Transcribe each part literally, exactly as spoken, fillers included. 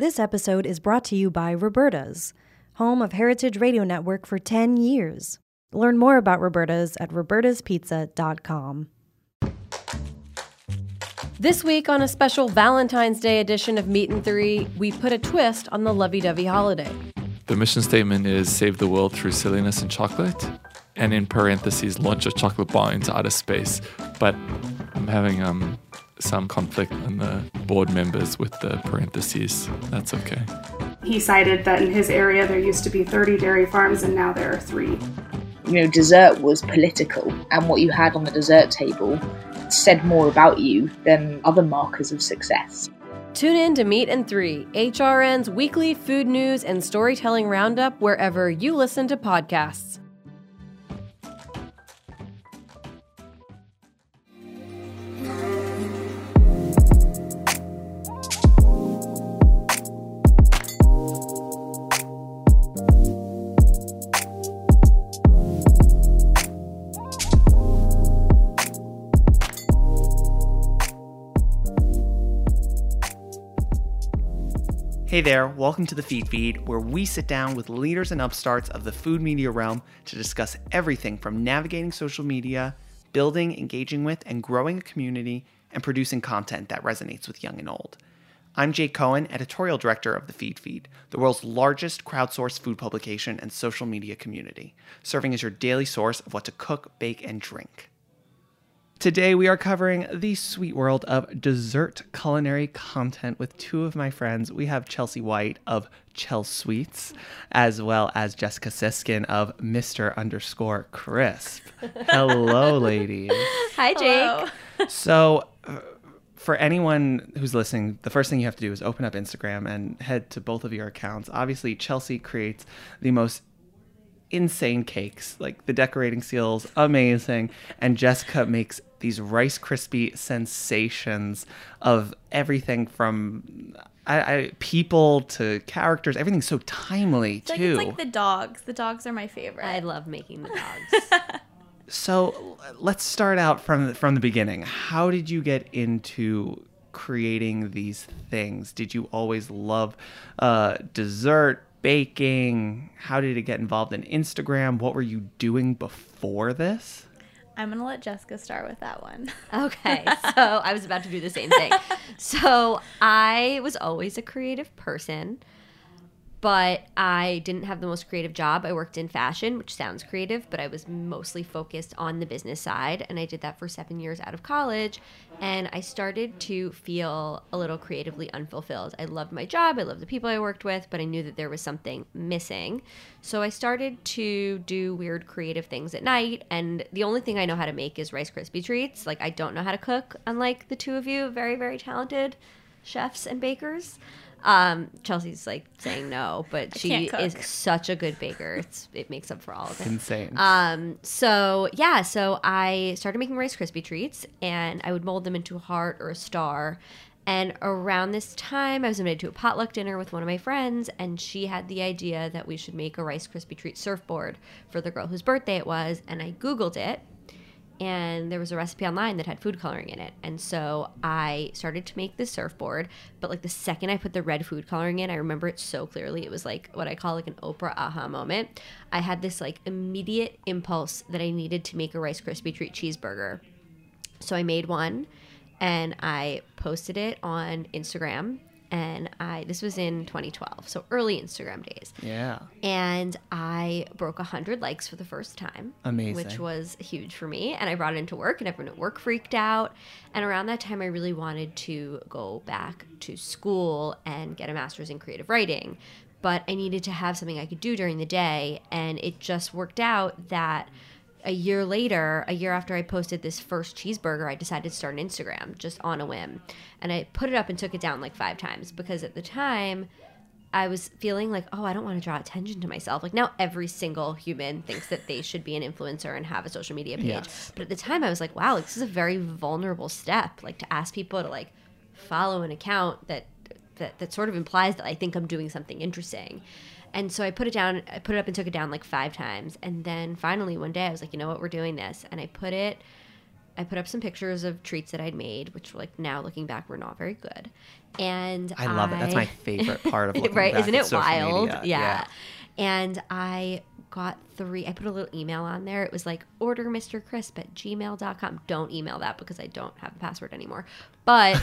This episode is brought to you by Roberta's, home of Heritage Radio Network for ten years. Learn more about Roberta's at robertas pizza dot com. This week on a special Valentine's Day edition of Meat and Three, we put a twist on the lovey-dovey holiday. The mission statement is save the world through silliness and chocolate, and in parentheses, launch a chocolate bar into outer space. But I'm having um some conflict on the board members with the parentheses. That's okay. He cited that in his area there used to be thirty dairy farms and now there are three. You know, dessert was political, and what you had on the dessert table said more about you than other markers of success. Tune in to Meat and Three, H R N's weekly food news and storytelling roundup wherever you listen to podcasts. Hey there, welcome to the Feed Feed, where we sit down with leaders and upstarts of the food media realm to discuss everything from navigating social media, building, engaging with, and growing a community, and producing content that resonates with young and old. I'm Jake Cohen, editorial director of the Feed Feed, the world's largest crowdsourced food publication and social media community, serving as your daily source of what to cook, bake, and drink. Today, we are covering the sweet world of dessert culinary content with two of my friends. We have Chelsea White of Chel Sweets, as well as Jessica Siskin of Mister underscore Crisp. Hello, ladies. Hi, Jake. Hello. So, uh, for anyone who's listening, the first thing you have to do is open up Instagram and head to both of your accounts. Obviously, Chelsea creates the most insane cakes, like the decorating seals, amazing, and Jessica makes these Rice Krispie sensations of everything from I, I, people to characters. Everything's so timely it's like, too. It's like the dogs. The dogs are my favorite. I love making the dogs. So let's start out from from the beginning. How did you get into creating these things? Did you always love uh, dessert? Baking? How did it get involved in Instagram? What were you doing before this? I'm going to let Jessica start with that one. Okay, so I was about to do the same thing. So I was always a creative person, but I didn't have the most creative job. I worked in fashion, which sounds creative, but I was mostly focused on the business side, and I did that for seven years out of college, and I started to feel a little creatively unfulfilled. I loved my job, I loved the people I worked with, but I knew that there was something missing. So I started to do weird creative things at night, and the only thing I know how to make is Rice Krispie treats. Like, I don't know how to cook, unlike the two of you, very, very talented chefs and bakers. Um, Chelsea's like saying no, but she is such a good baker. It's it makes up for all of it. Insane. Um, so yeah, so I started making Rice Krispie treats, and I would mold them into a heart or a star. And around this time, I was invited to a potluck dinner with one of my friends, and she had the idea that we should make a Rice Krispie treat surfboard for the girl whose birthday it was. And I Googled it, and there was a recipe online that had food coloring in it. And so I started to make this surfboard, but like the second I put the red food coloring in, I remember it so clearly. It was like what I call like an Oprah aha moment. I had this like immediate impulse that I needed to make a Rice Krispie treat cheeseburger. So I made one, and I posted it on Instagram. And I this was in twenty twelve, so early Instagram days. Yeah. And I broke one hundred likes for the first time. Amazing. Which was huge for me. And I brought it into work, and everyone at work freaked out. And around that time, I really wanted to go back to school and get a master's in creative writing. But I needed to have something I could do during the day. And it just worked out that a year later, a year after I posted this first cheeseburger, I decided to start an Instagram just on a whim. And I put it up and took it down like five times because at the time I was feeling like, oh, I don't want to draw attention to myself. Like now every single human thinks that they should be an influencer and have a social media page. Yes. But at the time I was like, wow, like, this is a very vulnerable step. Like to ask people to like follow an account that, that, that sort of implies that I think I'm doing something interesting. And so I put it down, I put it up and took it down like five times. And then finally one day I was like, you know what, we're doing this. And I put it I put up some pictures of treats that I'd made, which like now looking back were not very good. And I love I, it. That's my favorite part of looking right? back Isn't at it social wild? media. Yeah. yeah. And I got three, I put a little email on there. It was like, order Mister Crisp at gmail dot com. Don't email that because I don't have the password anymore. But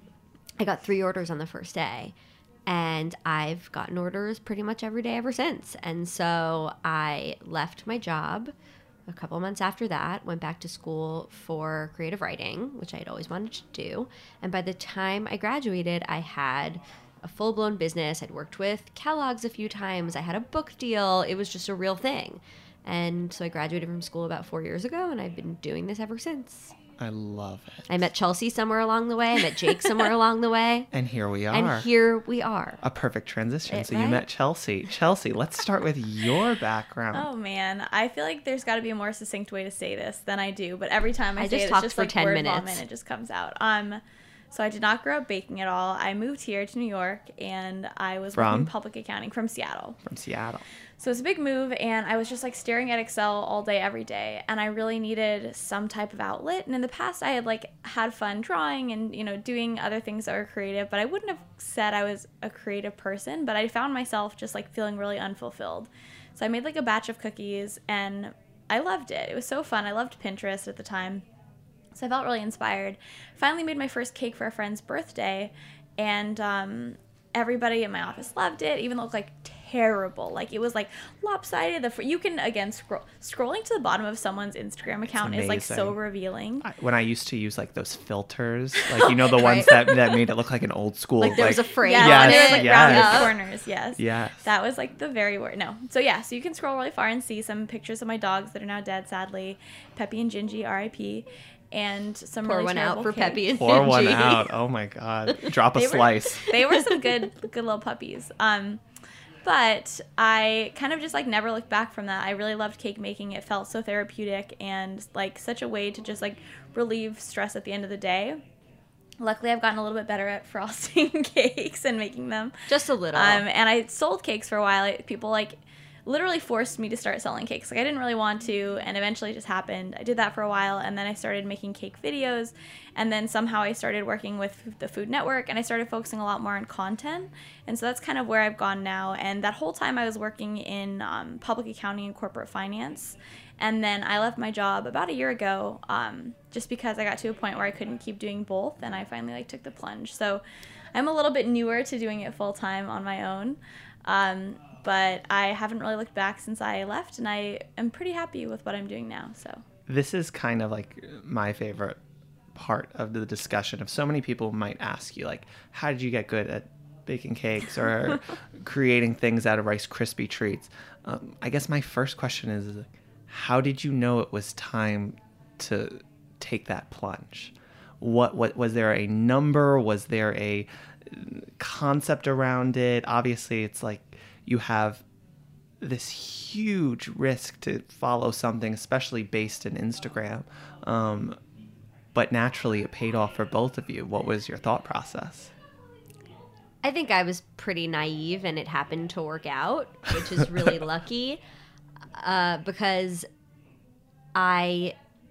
I got three orders on the first day. And I've gotten orders pretty much every day ever since. And so I left my job a couple months after that, went back to school for creative writing, which I had always wanted to do. And by the time I graduated, I had a full-blown business. I'd worked with Kellogg's a few times. I had a book deal. It was just a real thing. And so I graduated from school about four years ago, and I've been doing this ever since. I love it. I met Chelsea somewhere along the way. I met Jake somewhere along the way. And here we are. And here we are. A perfect transition. It, so you right? met Chelsea. Chelsea, let's start with your background. Oh man, I feel like there's got to be a more succinct way to say this than I do, but every time I, I say just it, it's talked just for like ten word minutes. vomit, it just comes out. Um, so I did not grow up baking at all. I moved here to New York, and I was From? working in public accounting from Seattle. From Seattle. So it's a big move, and I was just like staring at Excel all day, every day, and I really needed some type of outlet. And in the past, I had like had fun drawing and, you know, doing other things that were creative, but I wouldn't have said I was a creative person, but I found myself just like feeling really unfulfilled. So I made like a batch of cookies, and I loved it. It was so fun. I loved Pinterest at the time. So I felt really inspired. Finally made my first cake for a friend's birthday, and um, everybody in my office loved it, even though it looked like terrible. Like it was like lopsided. The fr- you can again scroll scrolling to the bottom of someone's Instagram account is like so amazing. revealing. I, when I used to use like those filters, like, you know, the ones that, that made it look like an old school. Like there was a frame Yeah, Yes, and there was like yes. rounded corners. Yes. Yes. That was like the very word. No. So yeah, so you can scroll really far and see some pictures of my dogs that are now dead, sadly. Peppy and Gingy, R I P And some Pour really one out terrible for cake. Peppy and Pour one Gingy. out. Oh my God. Drop a They were- slice. They were some good, good little puppies. Um, but I kind of just like never looked back from that. I really loved cake making. It felt so therapeutic and like such a way to just like relieve stress at the end of the day. Luckily, I've gotten a little bit better at frosting cakes and making them. Just a little. Um, and I sold cakes for a while. I, people like literally forced me to start selling cakes. Like I didn't really want to, and eventually it just happened. I did that for a while, and then I started making cake videos, and then somehow I started working with the Food Network, and I started focusing a lot more on content. And so that's kind of where I've gone now. And that whole time I was working in um, public accounting and corporate finance. And then I left my job about a year ago um, just because I got to a point where I couldn't keep doing both, and I finally like took the plunge. So I'm a little bit newer to doing it full time on my own. Um, but I haven't really looked back since I left, and I am pretty happy with what I'm doing now. So This is kind of like my favorite part of the discussion. Of so many people might ask you, like, how did you get good at baking cakes or creating things out of Rice Krispie treats? Um, I guess my first question is, how did you know it was time to take that plunge? What what was there a number? Was there a concept around it? Obviously, it's like you have this huge risk to follow something, especially based in Instagram. Um, but naturally, it paid off for both of you. What was your thought process? I think I was pretty naive, and it happened to work out, which is really lucky uh, because I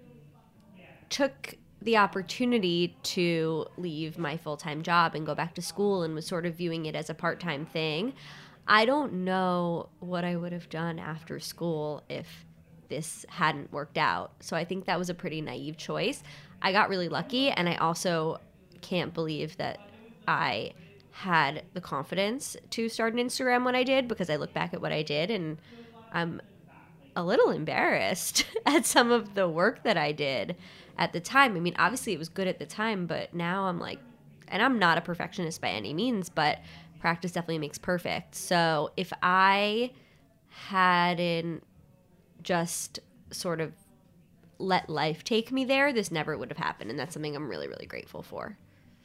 took the opportunity to leave my full-time job and go back to school and was sort of viewing it as a part-time thing. I don't know what I would have done after school if this hadn't worked out. So I think that was a pretty naive choice. I got really lucky, and I also can't believe that I had the confidence to start an Instagram when I did, because I look back at what I did and I'm a little embarrassed at some of the work that I did at the time. I mean, obviously it was good at the time, but now I'm like, and I'm not a perfectionist by any means, but practice definitely makes perfect. So if I hadn't just sort of let life take me there, this never would have happened. And that's something I'm really, really grateful for.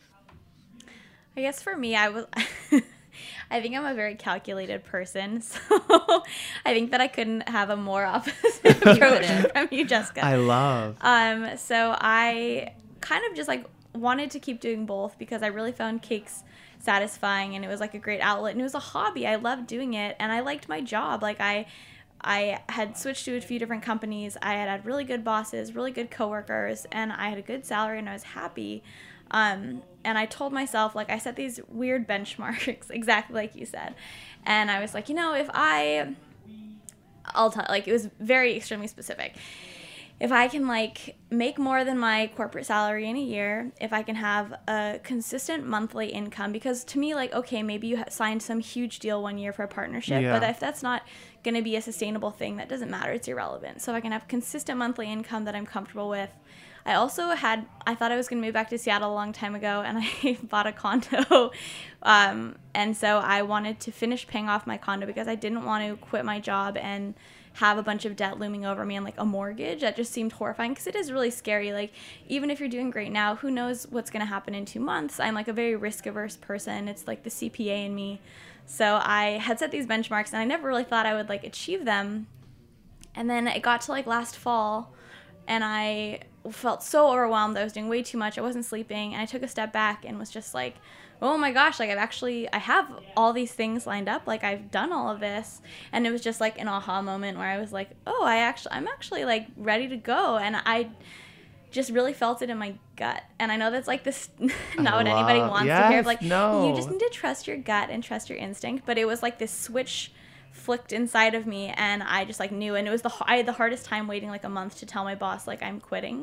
I guess for me, I was, I think I'm a very calculated person. So I think that I couldn't have a more opposite approach from you, Jessica. I love. Um, so I kind of just like wanted to keep doing both because I really found cakes satisfying, and it was like a great outlet, and it was a hobby. I loved doing it, and I liked my job. Like I I had switched to a few different companies. I had had really good bosses, really good coworkers, and I had a good salary and I was happy. Um, and I told myself, like, I set these weird benchmarks, exactly like you said. And I was like, you know, if I, I'll tell, like, it was very extremely specific. If I can, like, make more than my corporate salary in a year, if I can have a consistent monthly income, because to me, like, okay, maybe you signed some huge deal one year for a partnership, Yeah. but if that's not going to be a sustainable thing, that doesn't matter. It's irrelevant. So if I can have consistent monthly income that I'm comfortable with. I also had, I thought I was going to move back to Seattle a long time ago, and I bought a condo. Um, and so I wanted to finish paying off my condo because I didn't want to quit my job and have a bunch of debt looming over me and like a mortgage. That just seemed horrifying because it is really scary. Like, even if you're doing great now, who knows what's going to happen in two months? I'm like a very risk averse person. It's like the C P A in me. So I had set these benchmarks and I never really thought I would like achieve them. And then it got to like last fall and I felt so overwhelmed. I was doing way too much. I wasn't sleeping. And I took a step back and was just like, oh my gosh, like I've actually, I have all these things lined up. Like I've done all of this. And it was just like an aha moment where I was like, oh, I actually, I'm actually like ready to go. And I just really felt it in my gut. And I know that's like this, not what anybody wants yes, to hear. But like, no. you just need to trust your gut and trust your instinct. But it was like this switch flicked inside of me and I just like knew, and it was the I had the hardest time waiting like a month to tell my boss like I'm quitting.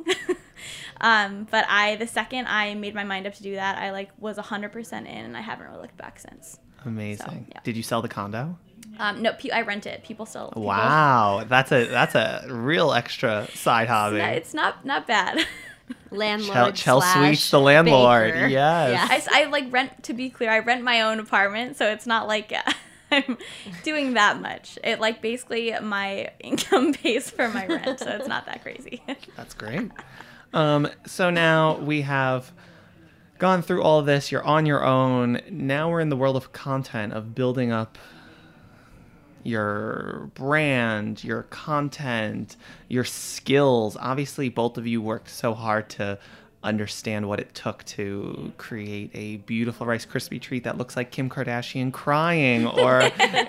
um but I the second I made my mind up to do that, I like was one hundred percent in and I haven't really looked back since. Amazing. So, yeah. Did you sell the condo? Um no, pe- I rent it. People still people, Wow, that's a that's a real extra side hobby. it's not not bad. Landlord Chel slash Sweet's the landlord. baker. Yes. I, I like rent, to be clear, I rent my own apartment, so it's not like uh, I'm doing that much. It like basically my income pays for my rent, so it's not that crazy. That's great. Um, so now we have gone through all of this. You're on your own. Now we're in the world of content, of building up your brand, your content, your skills. Obviously, both of you worked so hard to understand what it took to create a beautiful Rice Krispie treat that looks like Kim Kardashian crying, or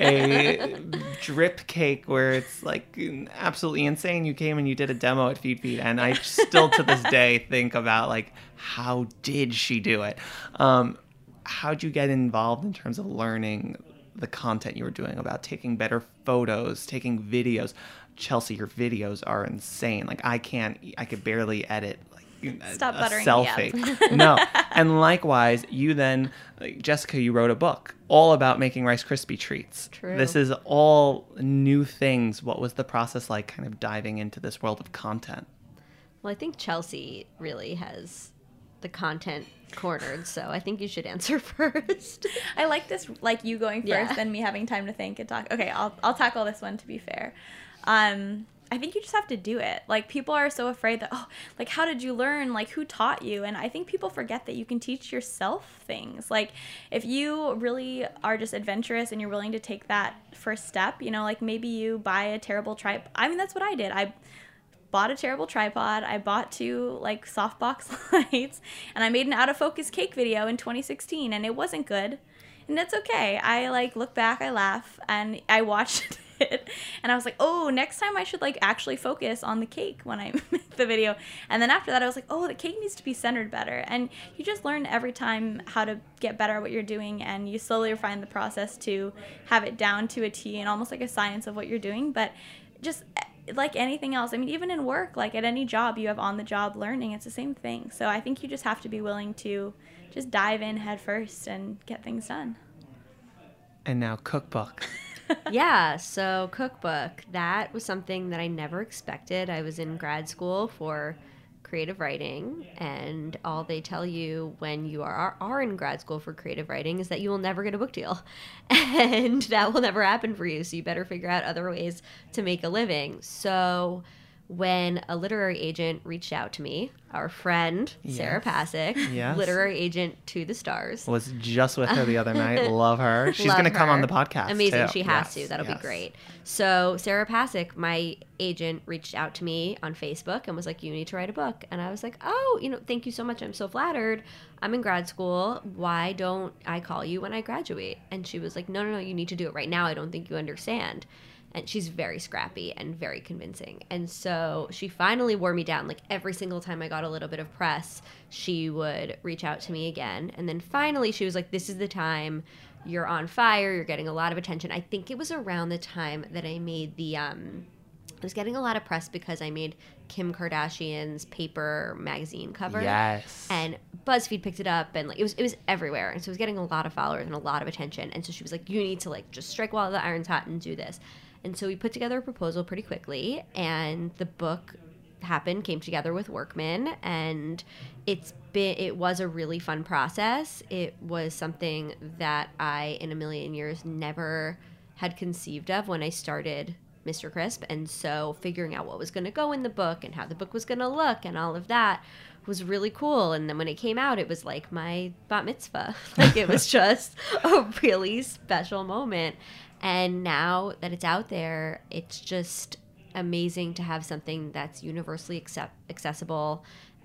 a drip cake where it's like absolutely insane. You came and you did a demo at Feed Feed, and I still to this day think about like, how did she do it? Um, how'd you get involved in terms of learning the content you were doing about taking better photos, taking videos? Chelsea, your videos are insane. Like I can't, I could barely edit Stop a buttering selfie. me up. No. And likewise, you then, like, Jessica, you wrote a book all about making Rice Krispie treats. True. This is all new things. What was the process like kind of diving into this world of content? Well, I think Chelsea really has the content cornered, so I think you should answer first. I like this, like you going first Yeah. and me having time to think and talk. Okay, I'll I'll tackle this one, to be fair. Um, I think you just have to do it. Like, people are so afraid that, oh, like, how did you learn? Like, who taught you? And I think people forget that you can teach yourself things. Like, if you really are just adventurous and you're willing to take that first step, you know, like maybe you buy a terrible tripod. I mean, that's what I did. I bought a terrible tripod. I bought two, like, softbox lights. And I made an out-of-focus cake video in twenty sixteen. And it wasn't good. And that's okay. I, like, look back, I laugh, and I watched it. And I was like, oh, next time I should, like, actually focus on the cake when I make the video. And then after that, I was like, oh, the cake needs to be centered better. And you just learn every time how to get better at what you're doing, and you slowly refine the process to have it down to a T and almost like a science of what you're doing. But just like anything else, I mean, even in work, like at any job, you have on-the-job learning. It's the same thing. So I think you just have to be willing to just dive in head first and get things done. And now cookbook. Yeah, so cookbook, that was something that I never expected. I was in grad school for creative writing, and all they tell you when you are, are in grad school for creative writing is that you will never get a book deal, and that will never happen for you, so you better figure out other ways to make a living. So when a literary agent reached out to me, our friend Sarah Pasick, Yes. literary agent to the stars. Was just with her the other night. Love her. She's going to come her. on the podcast. Amazing. too. She has Yes, to. That'll yes. be great. So Sarah Pasick, my agent, reached out to me on Facebook and was like, you need to write a book. And I was like, oh, you know, thank you so much. I'm so flattered. I'm in grad school. Why don't I call you when I graduate? And she was like, no, no, no, you need to do it right now. I don't think you understand. And she's very scrappy and very convincing. And so she finally wore me down. Like every single time I got a little bit of press, she would reach out to me again. And then finally she was like, this is the time. You're on fire. You're getting a lot of attention. I think it was around the time that I made the, um, I was getting a lot of press because I made Kim Kardashian's Paper magazine cover. Yes. And BuzzFeed picked it up, and like it was it was everywhere. And so it was getting a lot of followers and a lot of attention. And so she was like, you need to like just strike while the iron's hot and do this. And so we put together a proposal pretty quickly, and the book happened, came together with Workman, and it's been it was a really fun process. It was something that I in a million years never had conceived of when I started Mister Crisp, and so figuring out what was going to go in the book and how the book was going to look and all of that was really cool. And then when it came out, it was like my bat mitzvah. Like it was just a really special moment. And now that it's out there, it's just amazing to have something that's universally accept- accessible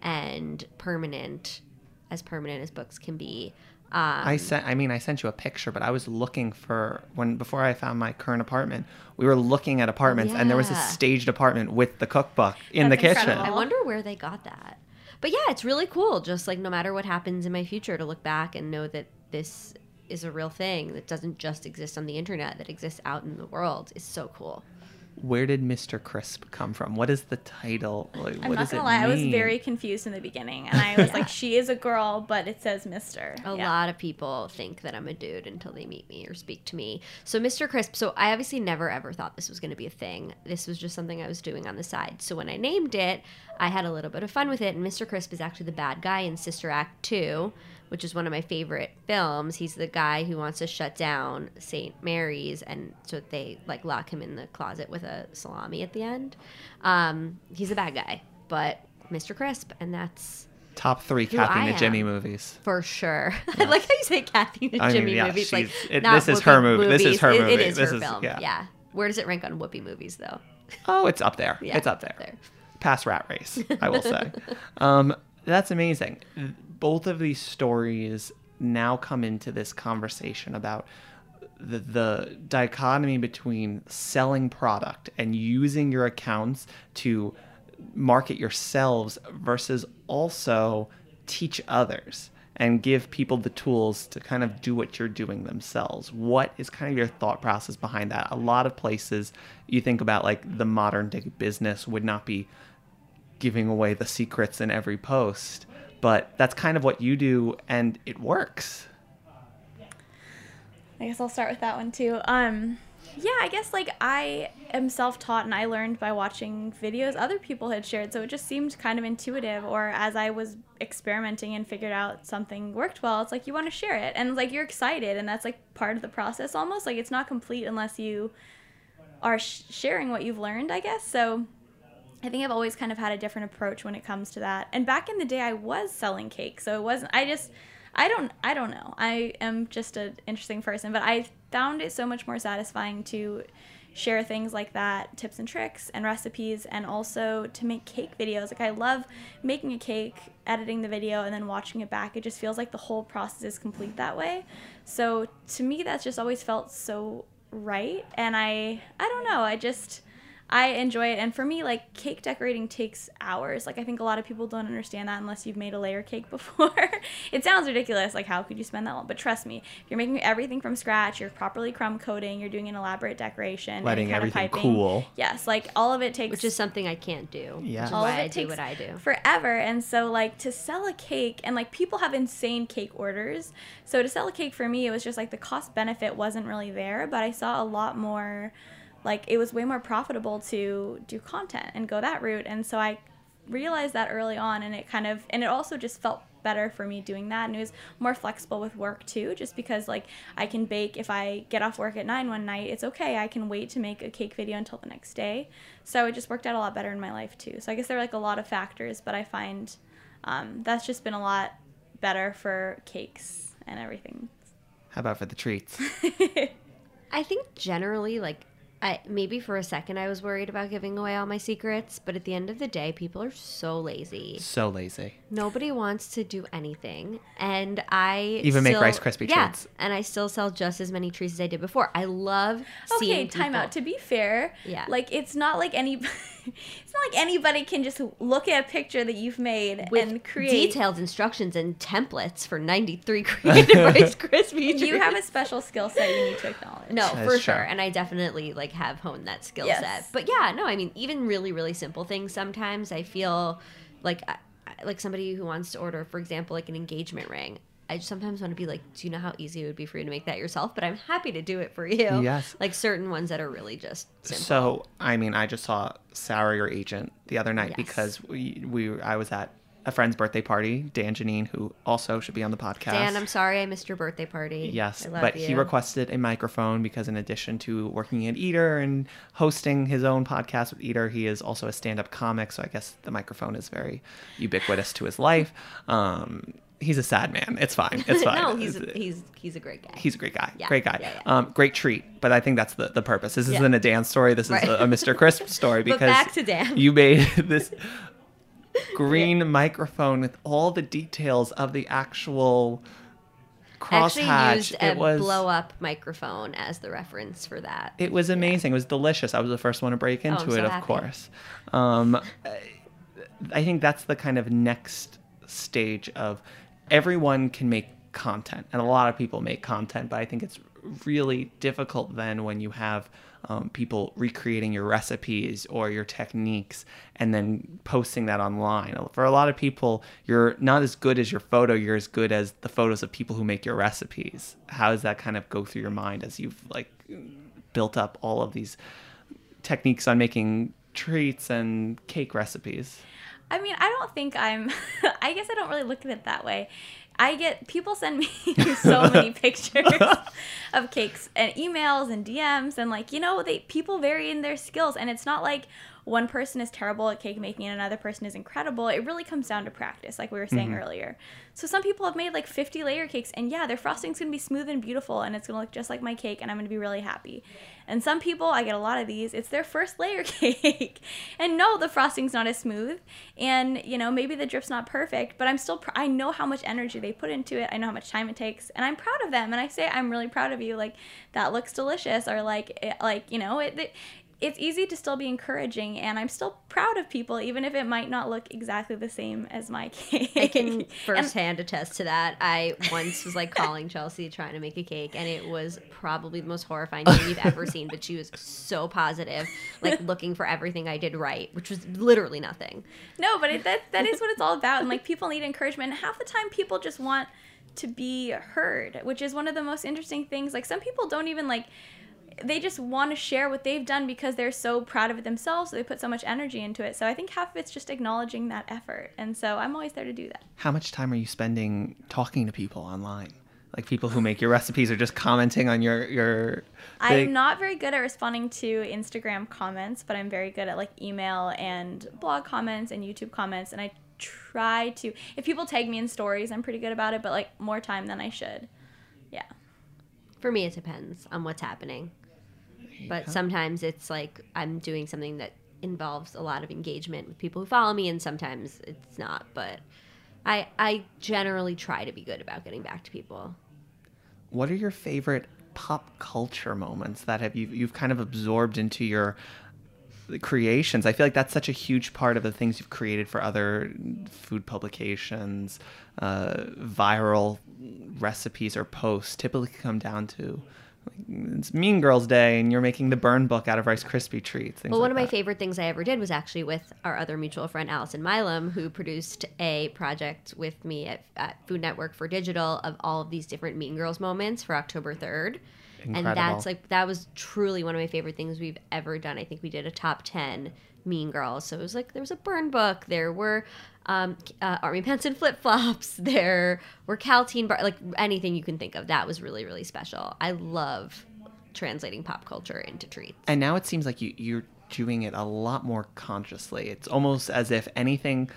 and permanent, as permanent as books can be. Um, I sent. I mean, I sent you a picture, but I was looking for when before I found my current apartment. We were looking at apartments, yeah. and there was a staged apartment with the cookbook in That's the kitchen. incredible. I wonder where they got that. But yeah, it's really cool. Just like no matter what happens in my future, to look back and know that this is a real thing that doesn't just exist on the internet, that exists out in the world, is so cool. Where did Mister Crisp come from? What is the title? Like, I'm what not does gonna it lie, I was mean? very confused in the beginning, and I was like, she is a girl, but it says Mister. A Yeah. lot of people think that I'm a dude until they meet me or speak to me. So Mister Crisp, so I obviously never ever thought this was going to be a thing. This was just something I was doing on the side. So when I named it, I had a little bit of fun with it. And Mister Crisp is actually the bad guy in Sister Act two, which is one of my favorite films. He's the guy who wants to shut down Saint Mary's, and so they like lock him in the closet with a salami at the end. Um, he's a bad guy, but Mister Crisp, and that's Top three who Kathy I and Jimmy am. movies. For sure. I like how you say Kathy and I mean, Jimmy yeah, movies. Like, she's- it- not this is Whoopi her movie. This is movies. her It- movie. It is This her is- film. yeah. Yeah. Where does it rank on Whoopi movies, though? Oh, it's up there. Yeah, it's up there. there. Past Rat Race, I will say. um, that's amazing. Both of these stories now come into this conversation about the, the dichotomy between selling product and using your accounts to market yourselves versus also teach others and give people the tools to kind of do what you're doing themselves. What is kind of your thought process behind that? A lot of places you think about, like the modern day business would not be giving away the secrets in every post, but that's kind of what you do, and it works. I guess I'll start with that one too. Um, yeah, I guess like I am self-taught and I learned by watching videos other people had shared, so it just seemed kind of intuitive. Or as I was experimenting and figured out something worked well, it's like you want to share it, and like you're excited, and that's like part of the process almost. Like it's not complete unless you are sh- sharing what you've learned, I guess. So I think I've always kind of had a different approach when it comes to that. And back in the day, I was selling cake, so it wasn't. I just, I don't, I don't know. I am just an interesting person, but I found it so much more satisfying to share things like that, tips and tricks and recipes, and also to make cake videos. Like I love making a cake, editing the video, and then watching it back. It just feels like the whole process is complete that way. So to me, that's just always felt so right. And I, I don't know. I just. I enjoy it, and for me, like, cake decorating takes hours. Like, I think a lot of people don't understand that unless you've made a layer cake before. It sounds ridiculous, like, how could you spend that long? But trust me, if you're making everything from scratch, you're properly crumb coating, you're doing an elaborate decoration, Letting and kind everything of piping. cool. Yes, like, all of it takes... Which is something I can't do. Yeah. Which is all why of it I do takes what I do. forever. And so, like, to sell a cake, and, like, people have insane cake orders. So to sell a cake, for me, it was just, like, the cost benefit wasn't really there, but I saw a lot more... Like, it was way more profitable to do content and go that route. And so I realized that early on, and it kind of, and it also just felt better for me doing that. And it was more flexible with work too, just because, like, I can bake if I get off work at nine one night, it's okay. I can wait to make a cake video until the next day. So it just worked out a lot better in my life too. So I guess there are, like, a lot of factors, but I find um, that's just been a lot better for cakes and everything. How about for the treats? I think generally, like, I, maybe for a second I was worried about giving away all my secrets, but at the end of the day, people are so lazy. So lazy. Nobody wants to do anything, and I even still, make Rice Krispie yeah, treats. And I still sell just as many treats as I did before. I love Okay, seeing time people- out. To be fair, Yeah. like it's not like any, it's not like anybody can just look at a picture that you've made with and create. detailed instructions and templates for ninety-three creative Rice Krispie treats. You have a special skill set you need to acknowledge. No, That's for true. sure. And I definitely like have honed that skill Yes. set. But yeah, no, I mean, even really, really simple things sometimes I feel like I- I- like somebody who wants to order, for example, like an engagement ring. I just sometimes want to be like, do you know how easy it would be for you to make that yourself? But I'm happy to do it for you. Yes. Like certain ones that are really just simple. So, I mean, I just saw Sarah, your agent, the other night Yes. because we, we I was at a friend's birthday party, Dan Janine, who also should be on the podcast. Dan, I'm sorry I missed your birthday party. Yes, I love but you. he requested a microphone because in addition to working at Eater and hosting his own podcast with Eater, he is also a stand-up comic, so I guess the microphone is very ubiquitous to his life. Um, he's a sad man. It's fine. It's fine. no, he's he's he's a great guy. He's a great guy. Yeah, Great guy. yeah, yeah. Um, great treat. But I think that's the, the purpose. This Yeah. isn't a Dan story. This is Right. a, a Mister Crisp story But because back to Dan. you made this green microphone with all the details of the actual Actually crosshatch. used a It was blow up microphone as the reference for that. it was amazing. It was delicious. I was the first one to break into I'm it, so of happy. course. Um, I think that's the kind of next stage of everyone can make content, and a lot of people make content, but I think it's really difficult then when you have um, people recreating your recipes or your techniques and then posting that online. For a lot of people, you're not as good as your photo, you're as good as the photos of people who make your recipes. How does that kind of go through your mind as you've like built up all of these techniques on making treats and cake recipes? I mean, I don't think I'm. I guess I don't really look at it that way. I get people send me so many pictures of cakes and emails and D Ms, and like, you know, they people vary in their skills, and it's not like one person is terrible at cake making and another person is incredible. It really comes down to practice, like we were saying Mm-hmm. earlier. So some people have made like fifty layer cakes, and yeah, their frosting's gonna be smooth and beautiful, and it's gonna look just like my cake, and I'm gonna be really happy. And some people, I get a lot of these, it's their first layer cake, and no, the frosting's not as smooth, and you know, maybe the drip's not perfect, but I'm still, pr- I know how much energy they put into it, I know how much time it takes, and I'm proud of them, and I say, I'm really proud of you, like, that looks delicious, or like, it, like, you know, it, it it's easy to still be encouraging, and I'm still proud of people, even if it might not look exactly the same as my cake. I can And- firsthand attest to that. I once was like calling Chelsea trying to make a cake, and it was probably the most horrifying thing you've ever seen. But she was so positive, like looking for everything I did right, which was literally nothing. No, but it, that that is what it's all about. And like, people need encouragement. And half the time, people just want to be heard, which is one of the most interesting things. Like, some people don't even like. They just want to share what they've done because they're so proud of it themselves. So they put so much energy into it. So I think half of it's just acknowledging that effort. And so I'm always there to do that. How much time are you spending talking to people online? Like people who make your recipes or just commenting on your your big- I'm not very good at responding to Instagram comments, but I'm very good at like email and blog comments and YouTube comments. And I try to, if people tag me in stories, I'm pretty good about it, but like more time than I should. Yeah. For me, it depends on what's happening. But sometimes it's like I'm doing something that involves a lot of engagement with people who follow me, and sometimes it's not. But I I generally try to be good about getting back to people. What are your favorite pop culture moments that have you you've kind of absorbed into your creations? I feel like that's such a huge part of the things you've created for other food publications. Uh, viral recipes or posts typically come down to like, it's Mean Girls Day and you're making the burn book out of Rice Krispie treats. Things Well, like one of my that. favorite things I ever did was actually with our other mutual friend, Allison Milam, who produced a project with me at, at Food Network for Digital of all of these different Mean Girls moments for October third. Incredible. And that's like, that was truly one of my favorite things we've ever done. I think we did a top ten Mean Girls. So it was like, there was a burn book, there were um, uh, Army pants and flip-flops, there were Caltine bar, like anything you can think of. That was really, really special. I love translating pop culture into treats. And now it seems like you, you're doing it a lot more consciously. It's almost as if anything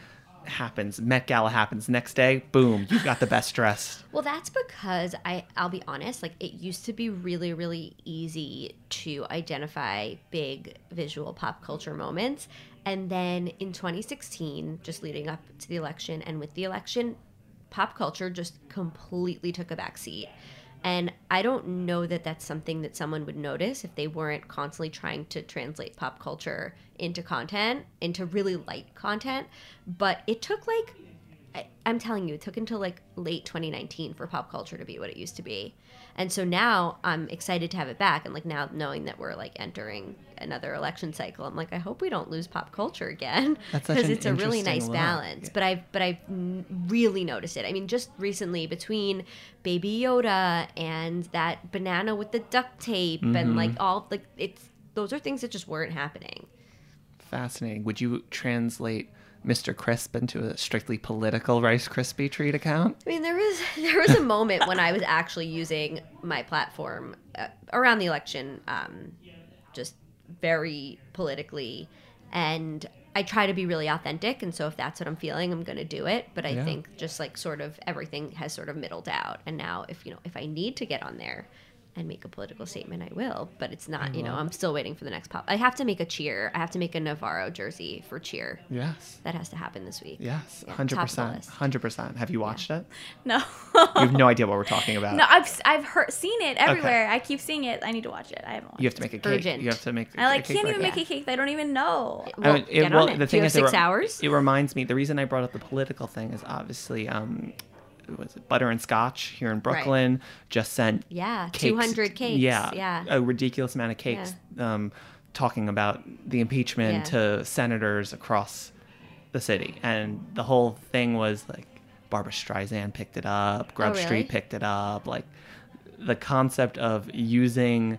happens, Met Gala happens, next day, boom, you've got the best dress. Well, that's because I, I'll be honest, like it used to be really, really easy to identify big visual pop culture moments. And then in twenty sixteen, just leading up to the election and with the election, pop culture just completely took a backseat. And I don't know that that's something that someone would notice if they weren't constantly trying to translate pop culture into content, into really light content. But it took like, I, I'm telling you, it took until like late twenty nineteen for pop culture to be what it used to be. And so now I'm excited to have it back. And like now knowing that we're like entering another election cycle, I'm like, I hope we don't lose pop culture again, because it's a really nice look. balance. Yeah. But I've but I've really noticed it. I mean, just recently between Baby Yoda and that banana with the duct tape mm-hmm. and like all like it's those are things that just weren't happening. Fascinating. Would you translate Mister Crisp into a strictly political Rice Krispie treat account? I mean, there was there was a moment when I was actually using my platform uh, around the election, um, just very politically, and I try to be really authentic. And so if that's what I'm feeling, I'm going to do it. But I yeah. think just like sort of everything has sort of middled out. And now if you know if I need to get on there and make a political statement, I will. But it's not, you know, I'm still waiting for the next pop. I have to make a cheer. I have to make a Navarro jersey for cheer. Yes. That has to happen this week. Yes, yeah, one hundred percent. one hundred percent. Have you watched yeah. it? No. You have no idea what we're talking about. No, I've I've heard, seen it everywhere. Okay. I keep seeing it. I need to watch it. I haven't watched it. You have to make a cake. Urgent. You have to make a, I like, a cake. can't even like make a cake. I don't even know. Well, I mean, it, get well, on it. The Do thing you have is, six it, re- hours? It reminds me, the reason I brought up the political thing is obviously... Um, was it Butter and Scotch here in Brooklyn right. just sent yeah cakes, two hundred cakes yeah, yeah a ridiculous amount of cakes yeah. um, talking about the impeachment yeah. to senators across the city, and the whole thing was like Barbara Streisand picked it up, Grub oh, really? Street picked it up, like the concept of using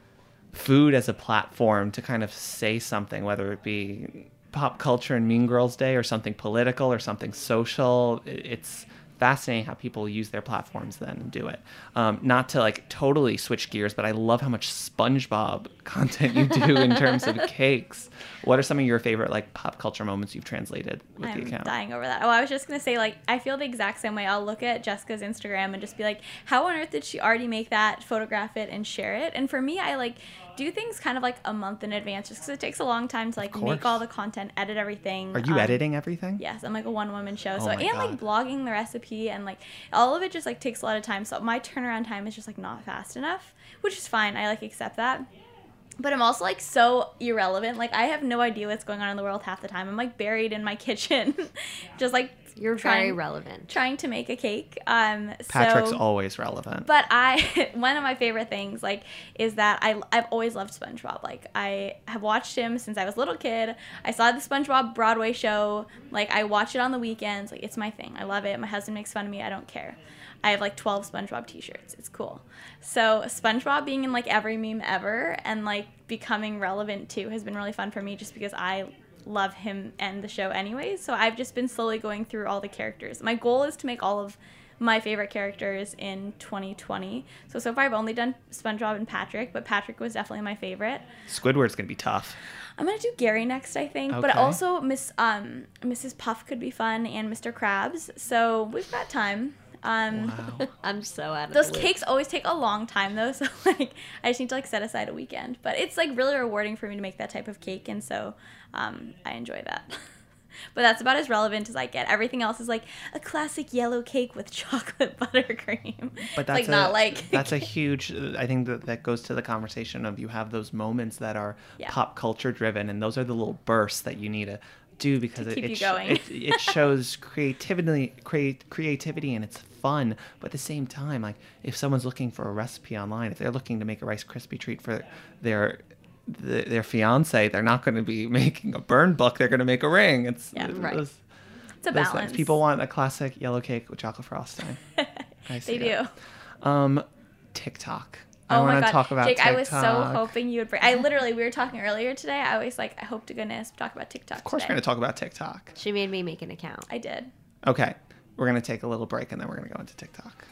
food as a platform to kind of say something, whether it be pop culture and Mean Girls Day or something political or something social. It's fascinating how people use their platforms then and do it. Um, not to like totally switch gears, but I love how much SpongeBob content you do in terms of cakes. What are some of your favorite like pop culture moments you've translated with I'm the account? I'm dying over that. Oh, I was just going to say, like, I feel the exact same way. I'll look at Jessica's Instagram and just be like, how on earth did she already make that, photograph it, and share it? And for me, I like do things kind of like a month in advance just because it takes a long time to like make all the content, edit everything. Are you um, editing everything? Yes, I'm like a one-woman show. Oh so my and God. like blogging the recipe and like all of it just like takes a lot of time. So my turnaround time is just like not fast enough, which is fine. I like accept that. But I'm also like so irrelevant. Like I have no idea what's going on in the world half the time. I'm like buried in my kitchen, just like you're trying, very relevant. Trying to make a cake. Um, Patrick's so, always relevant. But I, one of my favorite things like is that I I've always loved SpongeBob. Like I have watched him since I was a little kid. I saw the SpongeBob Broadway show. Like I watch it on the weekends. Like it's my thing. I love it. My husband makes fun of me. I don't care. I have like twelve SpongeBob t-shirts. It's cool. So SpongeBob being in like every meme ever and like becoming relevant too has been really fun for me just because I love him and the show anyways. So I've just been slowly going through all the characters. My goal is to make all of my favorite characters in twenty twenty. So so far I've only done SpongeBob and Patrick, but Patrick was definitely my favorite. Squidward's gonna be tough. I'm gonna do Gary next, I think. Okay. But also Miss um Missus Puff could be fun and Mister Krabs. So we've got time. Um, wow. I'm so out of Those the loop. cakes always take a long time though, so like I just need to like set aside a weekend. But it's like really rewarding for me to make that type of cake, and so um, I enjoy that. But that's about as relevant as I get. Everything else is like a classic yellow cake with chocolate buttercream. But that's like a, not like that's a huge. I think that that goes to the conversation of you have those moments that are yeah. pop culture driven, and those are the little bursts that you need to do because it it, sh- it it shows creativity, create creativity, and it's fun. But at the same time, like if someone's looking for a recipe online, if they're looking to make a Rice Krispie treat for their the, their fiance, they're not going to be making a burn book. They're going to make a ring. It's yeah, right. Those, it's a balance. Things. People want a classic yellow cake with chocolate frosting. They do. Um, TikTok. Oh I want my to God. talk about Jake, TikTok. I was so hoping you would bring... I literally, we were talking earlier today. I was like, I hope to goodness talk about TikTok Of course today. we're going to talk about TikTok. She made me make an account. I did. Okay. We're going to take a little break and then we're going to go into TikTok.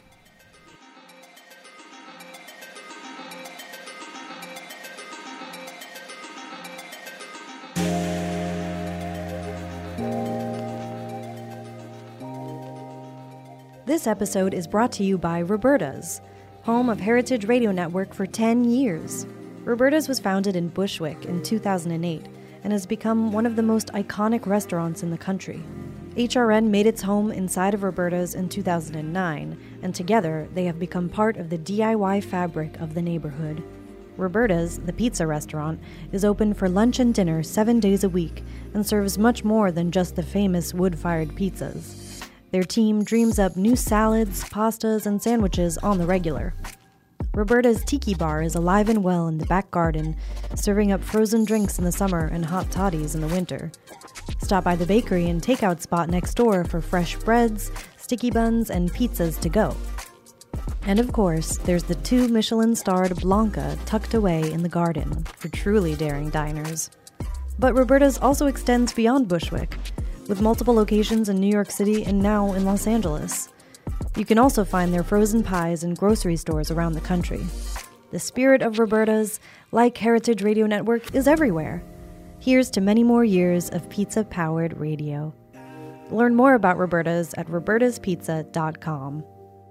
This episode is brought to you by Roberta's, home of Heritage Radio Network for ten years. Roberta's was founded in Bushwick in two thousand eight and has become one of the most iconic restaurants in the country. H R N made its home inside of Roberta's in two thousand nine, and together they have become part of the D I Y fabric of the neighborhood. Roberta's, the pizza restaurant, is open for lunch and dinner seven days a week and serves much more than just the famous wood-fired pizzas. Their team dreams up new salads, pastas, and sandwiches on the regular. Roberta's Tiki Bar is alive and well in the back garden, serving up frozen drinks in the summer and hot toddies in the winter. Stop by the bakery and takeout spot next door for fresh breads, sticky buns, and pizzas to go. And of course, there's the two Michelin-starred Blanca tucked away in the garden for truly daring diners. But Roberta's also extends beyond Bushwick, with multiple locations in New York City and now in Los Angeles. You can also find their frozen pies in grocery stores around the country. The spirit of Roberta's, like Heritage Radio Network, is everywhere. Here's to many more years of pizza-powered radio. Learn more about Roberta's at robertas pizza dot com.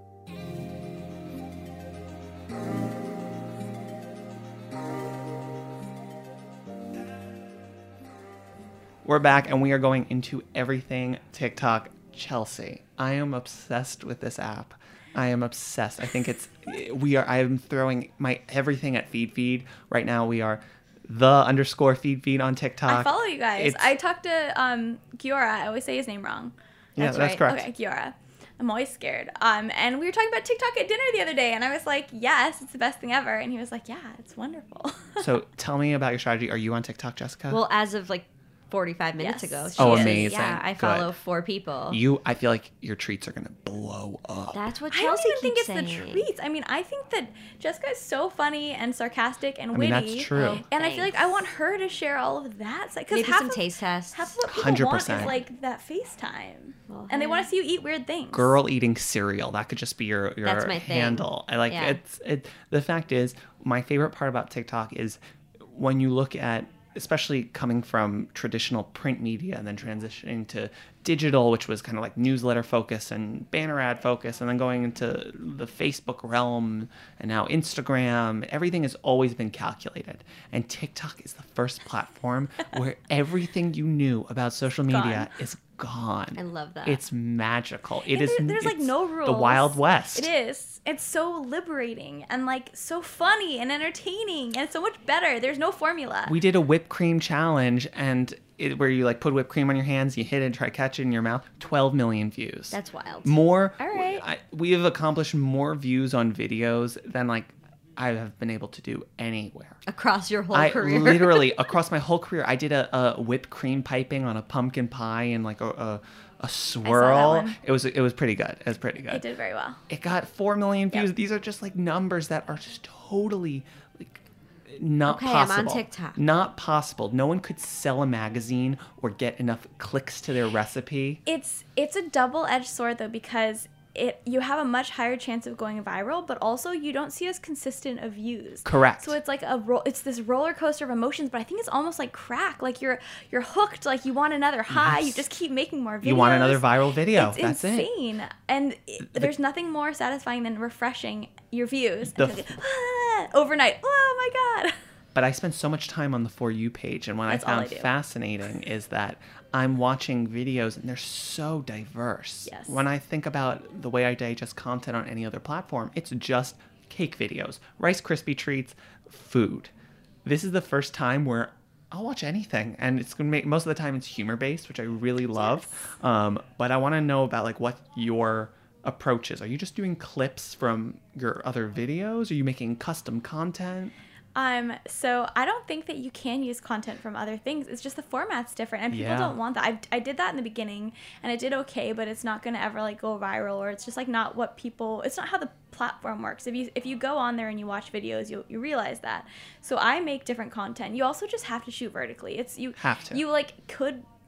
We're back, and we are going into everything TikTok. Chelsea, I am obsessed with this app. I am obsessed. I think it's, we are, I am throwing my everything at Feed Feed. Right now we are the underscore Feed Feed on TikTok. I follow you guys. It's, I talked to um, Giora. I always say his name wrong. Yeah, That's, that's right. correct. Okay, Giora. I'm always scared. Um, and we were talking about TikTok at dinner the other day, and I was like, yes, it's the best thing ever. And he was like, yeah, it's wonderful. So tell me about your strategy. Are you on TikTok, Jessica? Well, as of like forty-five minutes Yes. ago. She Oh, is. amazing. Yeah, I Good. follow four people. You, I feel like your treats are going to blow up. That's what I don't Chelsea even think keeps it's saying. the treats. I mean, I think that Jessica is so funny and sarcastic and I mean, witty. that's true. And I feel like Thanks. I want her to share all of that. Because Maybe half some of, taste tests. half of what people one hundred want percent. is like that FaceTime. Well, And they hey. want to see you eat weird things. Girl eating cereal. That could just be your, your That's my thing. handle. I like Yeah. it's it. The fact is, my favorite part about TikTok is when you look at, especially coming from traditional print media and then transitioning to digital, which was kind of like newsletter focus and banner ad focus, and then going into the Facebook realm and now Instagram. Everything has always been calculated. And TikTok is the first platform where everything you knew about social media is gone. I love that. It's magical. It And is. there- there's like it's no rules. The Wild West. It is. It's so liberating and like so funny and entertaining and so much better. There's no formula. We did a whipped cream challenge, and it, where you like put whipped cream on your hands, you hit it, and try to catch it in your mouth. twelve million views. That's wild. More. All right. I, we have accomplished more views on videos than like I have been able to do anywhere. Across your whole I career. literally across my whole career, I did a, a whipped cream piping on a pumpkin pie and like a a, a swirl. one. It was it was pretty good. It was pretty good. It did very well. It got four million views. Yep. These are just like numbers that are just totally like not Okay, I'm on possible. TikTok. Not possible. No one could sell a magazine or get enough clicks to their recipe. It's it's a double-edged sword though, because it you have a much higher chance of going viral, but also you don't see as consistent of views. Correct. So it's like a ro- it's this roller coaster of emotions, but I think it's almost like crack. Like you're you're hooked. Like you want another high. You Yes. just keep making more videos. You want another viral video. It's That's it. insane, and it, there's nothing more satisfying than refreshing your views The and feeling, ah, overnight. Oh my god! But I spend so much time on the For You page, and what That's I all found I do. fascinating is that I'm watching videos, and they're so diverse. Yes. When I think about the way I digest content on any other platform, it's just cake videos, Rice Krispie treats, food. This is the first time where I'll watch anything, and it's gonna make most of the time it's humor based, which I really love. Um, but I want to know about like what your approach is. Are you just doing clips from your other videos? Are you making custom content? Um, so I don't think that you can use content from other things. It's just the format's different, and people Yeah. don't want that. I, I did that in the beginning, and it did okay, but it's not gonna ever like go viral, or it's just like not what people. It's not how the platform works. If you if you go on there and you watch videos, you you realize that. So I make different content. You also just have to shoot vertically. It's you Have to. You like could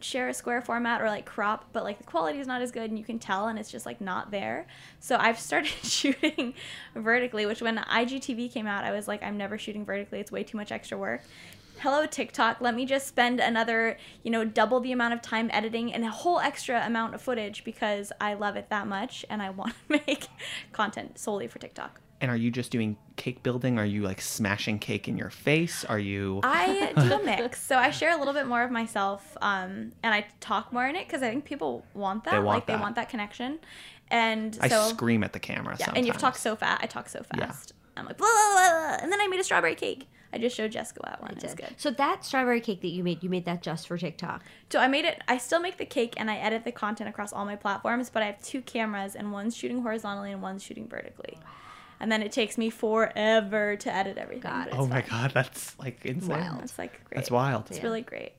share a square format or like crop, but like the quality is not as good and you can tell and it's just like not there. So I've started shooting vertically, which when I G T V came out, I was like, I'm never shooting vertically. It's way too much extra work. Hello, TikTok. Let me just spend another, you know, double the amount of time editing and a whole extra amount of footage because I love it that much and I want to make content solely for TikTok. And are you just doing cake building? Are you like smashing cake in your face? Are you? I do a mix. So I share a little bit more of myself, um, and I talk more in it because I think people want that. They want like that. they want that connection. And I so, scream at the camera. Yeah, sometimes. and you talk so fast. I talk so Yeah. fast. I'm like, blah, blah, blah, blah. And then I made a strawberry cake. I just showed Jessica that one. It's good. So that strawberry cake that you made, you made that just for TikTok? So I made it. I still make the cake and I edit the content across all my platforms, but I have two cameras and one's shooting horizontally and one's shooting vertically. And then it takes me forever to edit everything. Got it. Oh my god, that's like insane. Wild. It's like great. That's wild. It's Yeah. really great.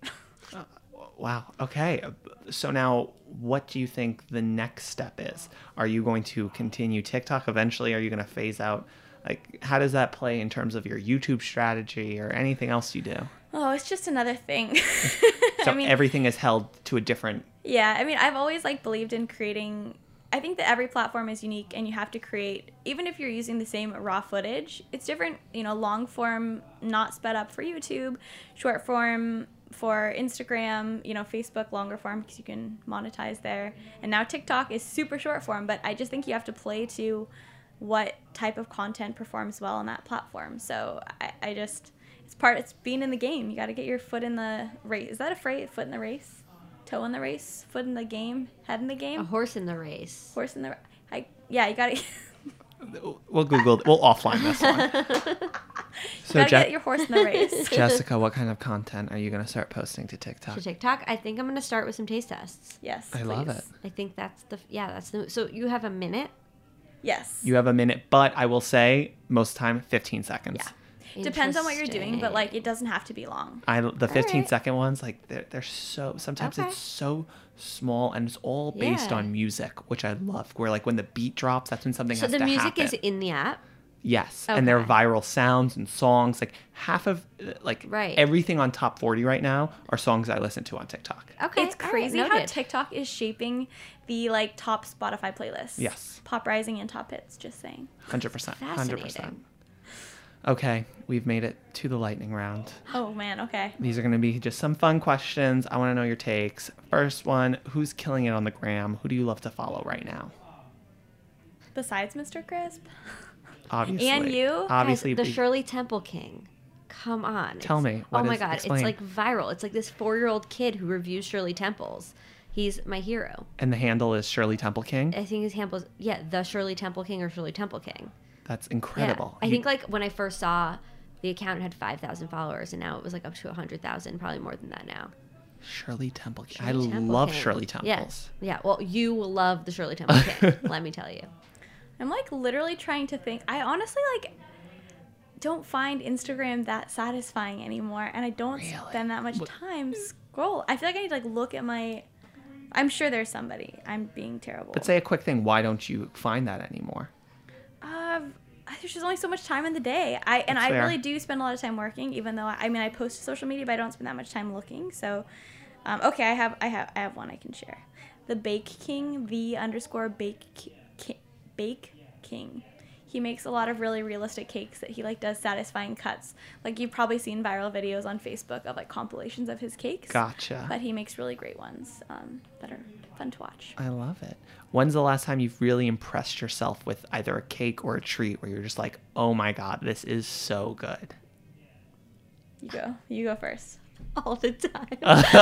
Wow. Okay. So now, what do you think the next step is? Are you going to continue TikTok eventually? Are you going to phase out? Like, how does that play in terms of your YouTube strategy or anything else you do? Oh, it's just another thing. So I mean, everything is held to a different. yeah, I mean, I've always like believed in creating. I think that every platform is unique, and you have to create. Even if you're using the same raw footage, it's different. You know, long form, not sped up for YouTube, short form for Instagram. You know, Facebook, longer form because you can monetize there, and now TikTok is super short form. But I just think you have to play to what type of content performs well on that platform. So I, I just. It's part. It's being in the game. You got to get your foot in the race. Is that a phrase? Foot in the race, toe in the race, foot in the game, head in the game, A horse in the race. horse in the. I yeah. You got to. We'll Google. We'll offline this one. So, gotta Je- get your horse in the race. Jessica, what kind of content are you going to start posting to TikTok? To TikTok, I think I'm going to start with some taste tests. Yes. I love please. it. I think that's the yeah, that's the so you have a minute. Yes. You have a minute, but I will say most of the time fifteen seconds. Yeah. Depends on what you're doing, but like Interesting. it doesn't have to be long. I the fifteen right. second ones, like they're they're so sometimes Okay. it's so small and it's all based Yeah. on music, which I love. Where like when the beat drops, that's when something So has the to music happen. is in the app. Yes, and they're Okay. viral sounds and songs. Like half of uh, like Right. everything on top forty right now are songs I listen to on TikTok. Okay, It's all right, crazy how noted. TikTok is shaping the like top Spotify playlists. Yes. Pop Rising and Top Hits. Just saying. Hundred percent, hundred percent. Fascinating. Okay, we've made it to the lightning round. Oh man. Okay. These are going to be just some fun questions. I want to know your takes. First one, who's killing it on the gram? Who do you love to follow right now? Besides Mister Crisp. Obviously. And you? Obviously. Guys, the be- Shirley Temple King. Come on. Tell It's- me, Oh what my is- god, explain. it's like viral. It's like this four-year-old kid who reviews Shirley Temples. He's my hero. And the handle is Shirley Temple King. I think his handle is yeah, the Shirley Temple King or Shirley Temple King. That's Yeah. incredible. I You- think like when I first saw the account had five thousand followers and now it was like up to one hundred thousand, probably more than that now. Shirley Temple King. I Shirley Temple love King. Shirley Temples. Yeah. Yeah. Well, you will love the Shirley Temple King, let me tell you. I'm like literally trying to think. I honestly like don't find Instagram that satisfying anymore, and I don't Really? spend that much time scroll. I feel like I need to like look at my. I'm sure there's somebody. I'm being terrible. But say a quick thing. Why don't you find that anymore? Uh, there's just only so much time in the day. I and That's I fair. really do spend a lot of time working, even though I, I mean I post to social media, but I don't spend that much time looking. So, um, okay, I have I have I have one I can share. The Bake King, the underscore Bake Ki- Ki- Bake King. He makes a lot of really realistic cakes that he like does satisfying cuts. Like you've probably seen viral videos on Facebook of like compilations of his cakes. Gotcha. But he makes really great ones um, that are fun to watch. I love it. When's the last time you've really impressed yourself with either a cake or a treat where you're just like, oh my God, this is so good? You go. You go first. All the time.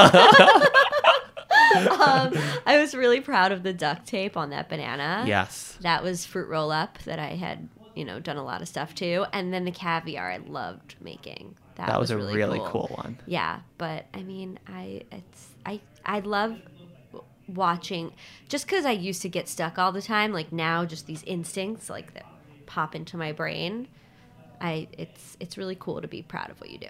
um, I was really proud of the duct tape on that banana. Yes. That was fruit roll up that I had, you know, done a lot of stuff to. And then the caviar I loved making. That, That was a really, really cool. cool one. Yeah, but I mean, I it's I I love watching just because I used to get stuck all the time. Like now, just these instincts like that pop into my brain. I it's it's really cool to be proud of what you do.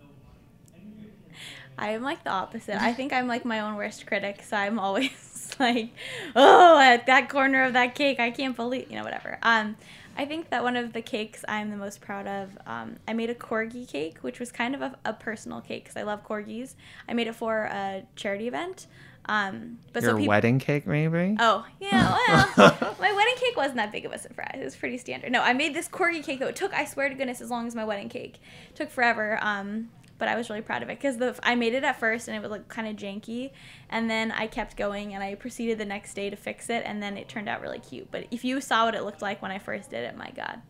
I am like the opposite. I think I'm like my own worst critic, so I'm always like, oh, at that corner of that cake, I can't believe, you know, whatever. Um, I think that one of the cakes I'm the most proud of, um, I made a corgi cake, which was kind of a, a personal cake because I love corgis. I made it for a charity event. Um, but Your so peop- wedding cake, maybe? Oh, yeah, well, my wedding cake wasn't that big of a surprise. It was pretty standard. No, I made this corgi cake, though. It took, I swear to goodness, as long as my wedding cake. It took forever, um, but I was really proud of it because the I made it at first, and it was like kind of janky, and then I kept going, and I proceeded the next day to fix it, and then it turned out really cute. But if you saw what it looked like when I first did it, my God.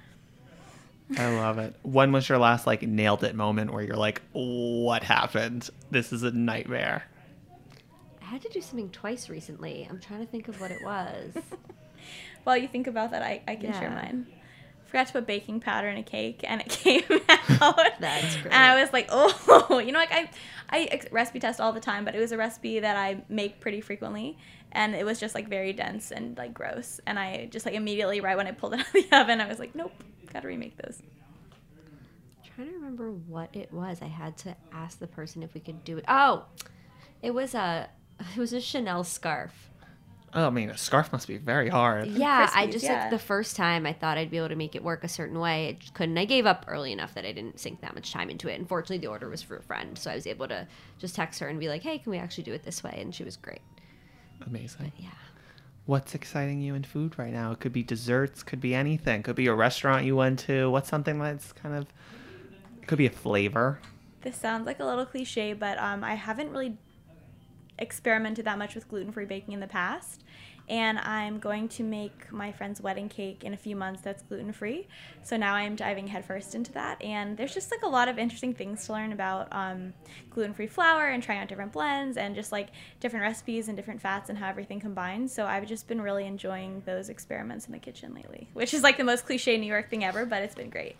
I love it. When was your last, like, nailed it moment where you're like, what happened? This is a nightmare. I had to do something twice recently. I'm trying to think of what it was. While you think about that, I, I can Yeah. share mine. Forgot to put baking powder in a cake, and it came out. That's great. And I was like, oh, you know, like I, I ex- recipe test all the time, but it was a recipe that I make pretty frequently, and it was just like very dense and like gross. And I just like immediately, right when I pulled it out of the oven, I was like, nope, gotta remake those. I'm trying to remember what it was. I had to ask the person if we could do it. Oh, it was a, it was a Chanel scarf. Oh, I mean, a scarf must be very hard. Yeah, I Crispies, just yeah. like the first time I thought I'd be able to make it work a certain way. I just couldn't. I gave up early enough that I didn't sink that much time into it. Unfortunately, the order was for a friend, so I was able to just text her and be like, "Hey, can we actually do it this way?" And she was great. Amazing. Yeah. What's exciting you in food right now? It could be desserts, could be anything. Could be a restaurant you went to. What's something that's kind of, could be a flavor. This sounds like a little cliche, but um, I haven't really experimented that much with gluten-free baking in the past. And I'm going to make my friend's wedding cake in a few months that's gluten-free. So now I'm diving headfirst into that. And there's just like a lot of interesting things to learn about um, gluten-free flour and trying out different blends and just like different recipes and different fats and how everything combines. So I've just been really enjoying those experiments in the kitchen lately, which is like the most cliche New York thing ever, but it's been great.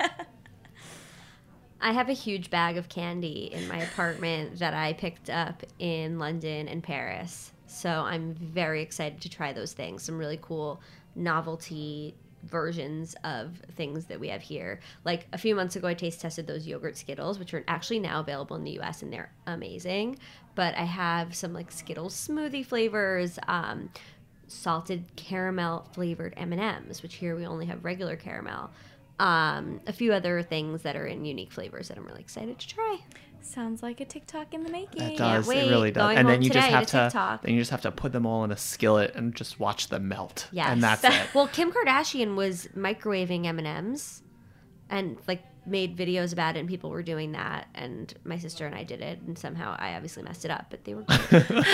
I have a huge bag of candy in my apartment that I picked up in London and Paris. So I'm very excited to try those things. Some really cool novelty versions of things that we have here. Like a few months ago, I taste tested those yogurt Skittles, which are actually now available in the U S and they're amazing. But I have some like Skittles smoothie flavors, um, salted caramel flavored M and M's, which here we only have regular caramel. Um, a few other things that are in unique flavors that I'm really excited to try. Sounds like a TikTok in the making. It does. wait. It really does. Going And then home you just today have to to, TikTok. then you just have to put them all in a skillet and just watch them melt. Yes. And that's it. Well, Kim Kardashian was microwaving M and M's and like made videos about it, and people were doing that, and my sister and I did it, and somehow I obviously messed it up, but they were great.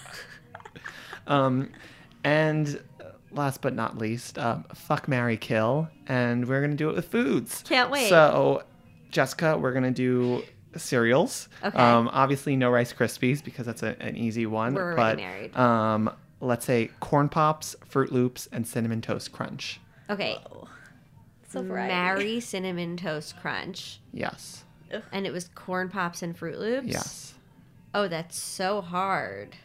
Um, and last but not least, um, fuck, marry, kill, and we're gonna do it with foods. Can't wait. So, Jessica, we're gonna do cereals. Okay. Um, obviously no Rice Krispies because that's a, an easy one. We're already but, married. Um, let's say Corn Pops, Fruit Loops, and Cinnamon Toast Crunch. Okay. So variety. Marry Cinnamon Toast Crunch. Yes. And it was Corn Pops and Fruit Loops? Yes. Oh, that's so hard.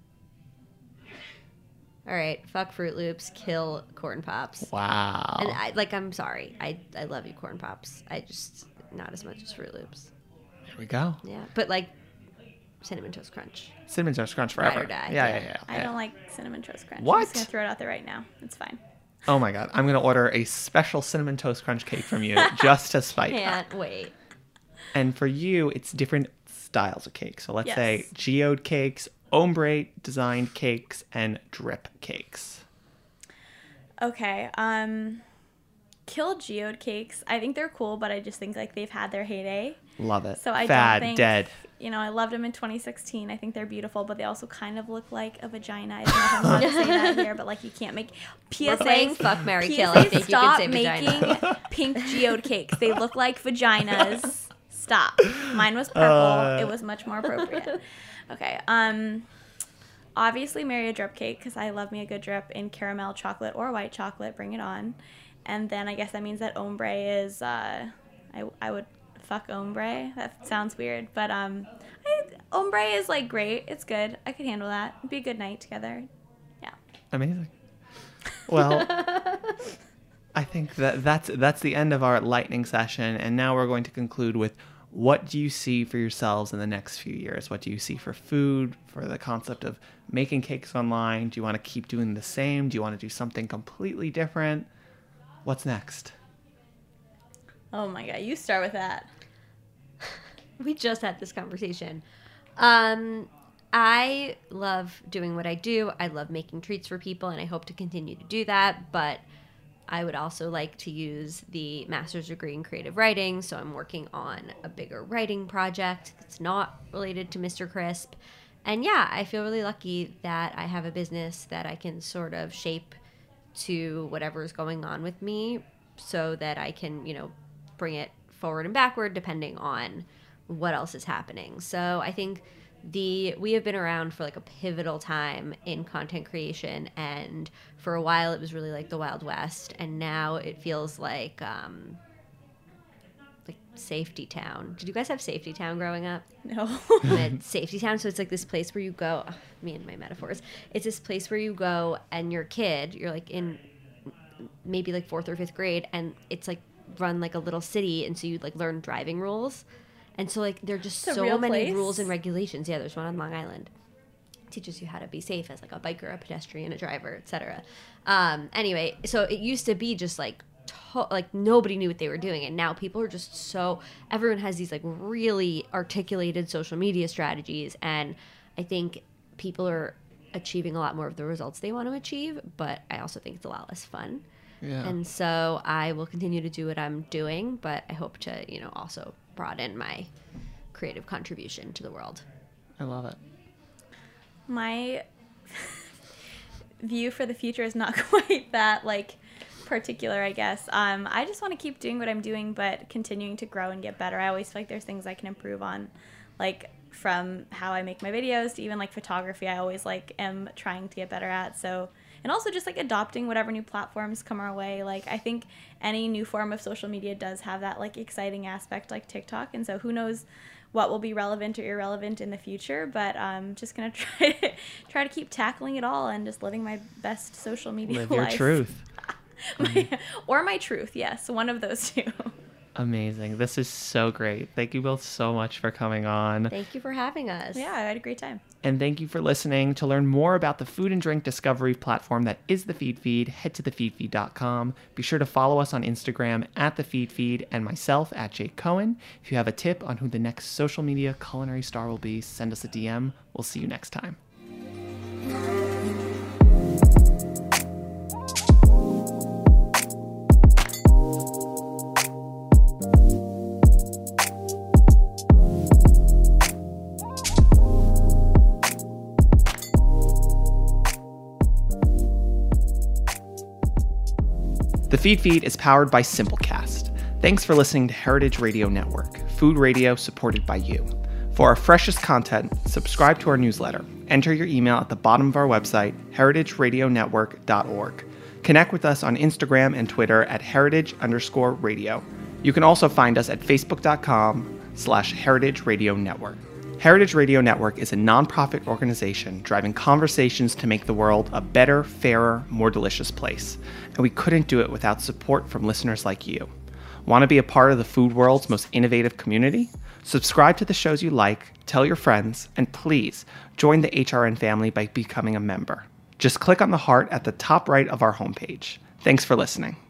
All right, fuck Fruit Loops, kill Corn Pops. Wow. And I like I'm sorry. I I love you Corn Pops. I just not as much as Fruit Loops. There we go. Yeah, but like Cinnamon Toast Crunch. Cinnamon Toast Crunch forever. Ride or die. Yeah, Yeah. yeah, yeah. I yeah. don't like Cinnamon Toast Crunch. What? I'm just going to throw it out there right now. It's fine. Oh my god. I'm going to order a special Cinnamon Toast Crunch cake from you just to spite her. Can't wait. And for you, it's different styles of cake. So let's Yes. say geode cakes, ombre designed cakes, and drip cakes. Okay. Um, kill geode cakes. I think they're cool, but I just think like they've had their heyday. Love it. So I Fad, don't think, dead. You know, I loved them in twenty sixteen. I think they're beautiful, but they also kind of look like a vagina. I don't know if I'm allowed to say that here, but like you can't make P S A. We're playing fuck, marry, P S A, kill. I think you stop can say making vagina. pink geode cakes. They look like vaginas. Stop. Mine was purple. Uh. It was much more appropriate. Okay. Um. Obviously, marry a drip cake because I love me a good drip in caramel, chocolate, or white chocolate. Bring it on. And then I guess that means that ombre is. Uh, I I would fuck ombre. That sounds weird, but um, I, ombre is like great. It's good. I could handle that. It'd be a good night together. Yeah. Amazing. Well, I think that that's that's the end of our lightning session, and now we're going to conclude with what do you see for yourselves in the next few years? What do you see for food, for the concept of making cakes online? Do you want to keep doing the same? Do you want to do something completely different? What's next? Oh my God, you start with that. We just had this conversation. Um, I love doing what I do. I love making treats for people, and I hope to continue to do that. But I would also like to use the master's degree in creative writing, so I'm working on a bigger writing project that's not related to Mister Crisp. And yeah, I feel really lucky that I have a business that I can sort of shape to whatever's going on with me so that I can, you know, bring it forward and backward depending on what else is happening. So I think the we have been around for like a pivotal time in content creation, and for a while it was really like the Wild West, and now it feels like um like Safety Town. Did you guys have Safety Town growing up? No. Safety Town, so it's like this place where you go, ugh, me and my metaphors, it's this place where you go and you're a kid, you're like in maybe like fourth or fifth grade, and it's like run like a little city, and so you like learn driving rules. And so, like, there are just It's a so real many place? rules and regulations. Yeah, there's one on Long Island. It teaches you how to be safe as, like, a biker, a pedestrian, a driver, et cetera. Um, anyway, so it used to be just, like, to- like, nobody knew what they were doing. And now people are just so... Everyone has these, like, really articulated social media strategies. And I think people are achieving a lot more of the results they want to achieve. But I also think it's a lot less fun. Yeah. And so I will continue to do what I'm doing. But I hope to, you know, also... broaden my creative contribution to the world. I love it. My view for the future is not quite that like particular, I guess. Um, I just want to keep doing what I'm doing, but continuing to grow and get better. I always feel like there's things I can improve on, like from how I make my videos to even like photography. I always like am trying to get better at. So, and also just like adopting whatever new platforms come our way. Like I think any new form of social media does have that like exciting aspect, like TikTok. And so who knows what will be relevant or irrelevant in the future, but I'm just gonna try to try to keep tackling it all and just living my best social media Live life. your truth. my, or my truth, yes, one of those two. Amazing. This is so great. Thank you both so much for coming on. Thank you for having us. Yeah, I had a great time. And thank you for listening. To learn more about the food and drink discovery platform that is the Feed Feed, head to the feed feed dot com. Be sure to follow us on Instagram at the Feed Feed and myself at Jake Cohen. If you have a tip on who the next social media culinary star will be, send us a D M. We'll see you next time. The Feed Feed is powered by Simplecast. Thanks for listening to Heritage Radio Network, food radio supported by you. For our freshest content, subscribe to our newsletter. Enter your email at the bottom of our website, heritage radio network dot org. Connect with us on Instagram and Twitter at heritage underscore radio. You can also find us at facebook.com slash heritage radio network. Heritage Radio Network is a nonprofit organization driving conversations to make the world a better, fairer, more delicious place. And we couldn't do it without support from listeners like you. Want to be a part of the food world's most innovative community? Subscribe to the shows you like, tell your friends, and please join the H R N family by becoming a member. Just click on the heart at the top right of our homepage. Thanks for listening.